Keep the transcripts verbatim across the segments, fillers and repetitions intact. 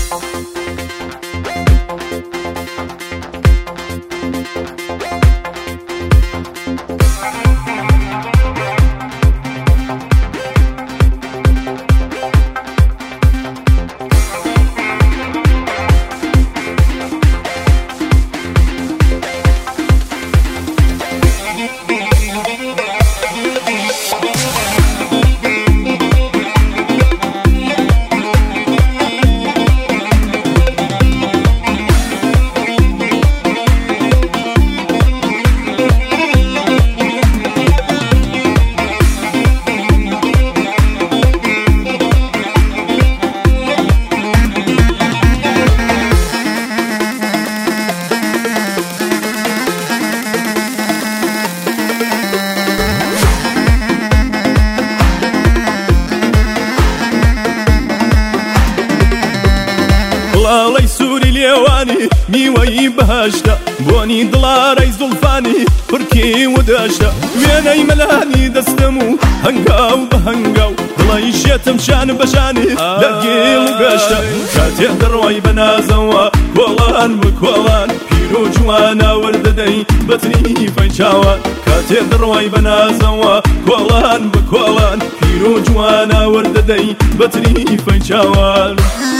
لاڵەی سووری لێوانی میوەی بەهەشتە بۆنی دڵارەی زوڵفانی پڕکی ودەشتە وێنەی مەلانی دەستم و هەنگاو بە هەنگاو دڵی شێتم شان بەشانی لە گێڵ و گەشتە کاتێ دەڕۆی بە نازەوە کۆڵان بکۆڵان پیر و جوانە وەردەدەی بەتنی فەیچاوان کاتێ دەڕۆی بە نازەوە کۆڵان بکۆڵان پیر و جوانە وەردەدەی بەتنی فەیچاوان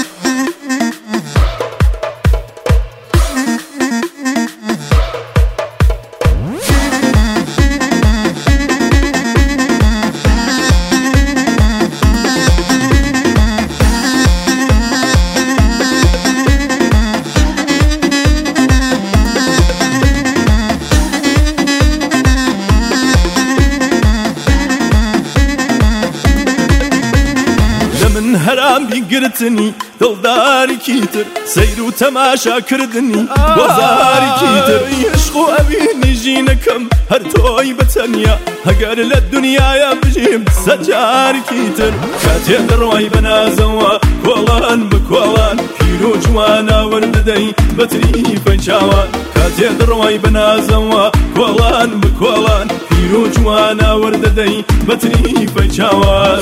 من هەرام بیگرتنی دڵدارێکی تر سەیر و تەماشا کردنی وەزارێکی تر عشق و ئەبینی ژینەکەم هەر تۆی بەتەنیا هەگەر لە دونیایە بژیم سەجارێکی تر کاتێ دەڕۆی بە نازەوە کۆڵان بکۆڵان پیر و جوانە وەردەدەی بەتری فەیچاوان کاتێ دەڕۆی بە نازەوە کۆڵان بکۆڵان پیر و جوانە وەردەدەی بەتری فەیچاوان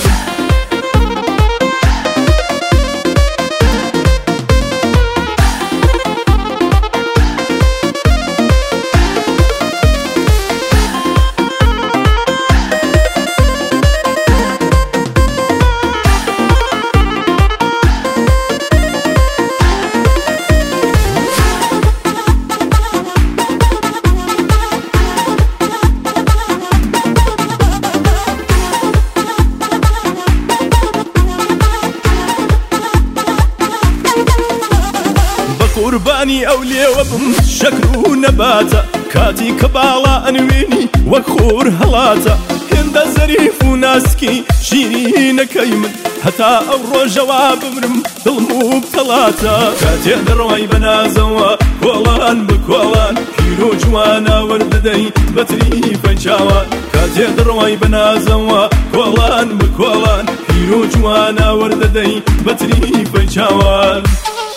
قوربانی ئەو لێوە بم شەکر و نەباتە کاتی کە باڵا ئەنوێنی وەک خۆر هەڵاتە هێندە زەریف و ناسکی شیرینەکەی من هەتا ئەو ڕۆژەوا بمرم دڵم و بتەڵاتە کاتێ دەڕۆی بە نازەوە کۆڵان بکۆڵان پیر و جوانە وەردەدەی بەتری فەیچاوان کاتێ دەڕۆی بە نازەوە کۆڵان بکۆڵان پیر و جوانە وەردەدەی بەتری فەیچاوان